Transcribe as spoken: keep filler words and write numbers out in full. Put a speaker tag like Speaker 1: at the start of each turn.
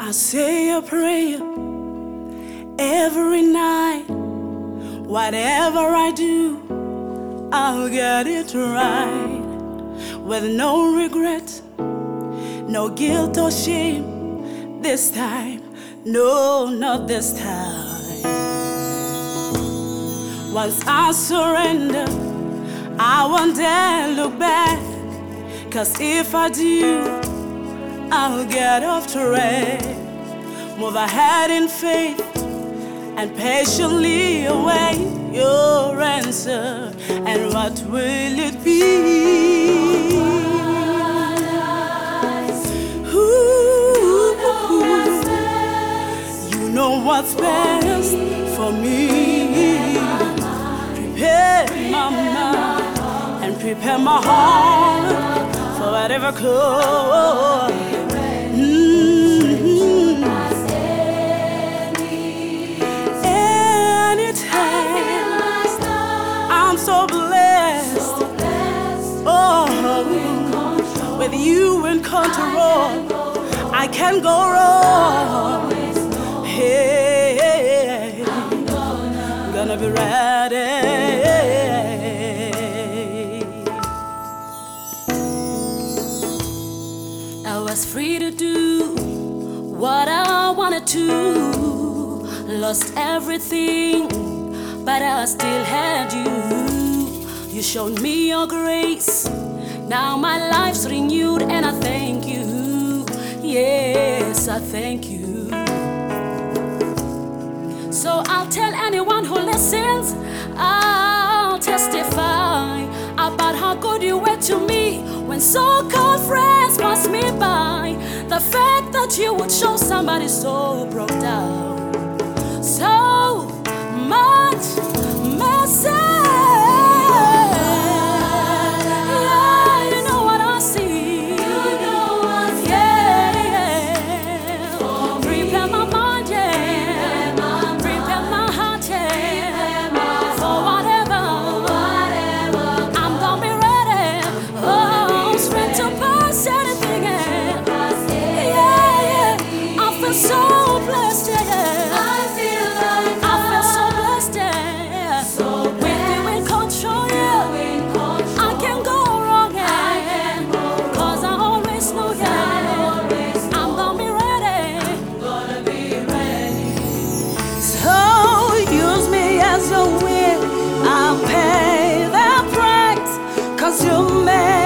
Speaker 1: I say a prayer every night. Whatever I do, I'll get it right. With no regret, no guilt or shame. This time, no, not this time. Once I surrender, I won't dare look back. Cause if I do, I'll get off track. Move ahead in faith and patiently await your answer. And what will it be? Ooh, you know what's best for me. Prepare my mind and prepare my heart for whatever comes. Mm-hmm. Anytime, I'm so blessed. Oh, with you in control, I can't go wrong. Hey, I'm gonna be ready. I was free to do what I wanted to. Lost everything, but I still had you. You showed me your grace. Now my life's renewed, and I thank you. Yes, I thank you. So I'll tell anyone who listens, I'll testify about how good you were to me when so-called friends passed me by. The fact that you would show somebody so broke down, so much mercy. Yeah, you know what I see. You know what's yeah, yeah. Prepare my mind, yeah. Prepare my heart, yeah. For whatever, I'm gonna be ready. Oh, strength to pass anything, yeah. Yeah, yeah. I feel so blessed, yeah. I'll pay the price, cause you made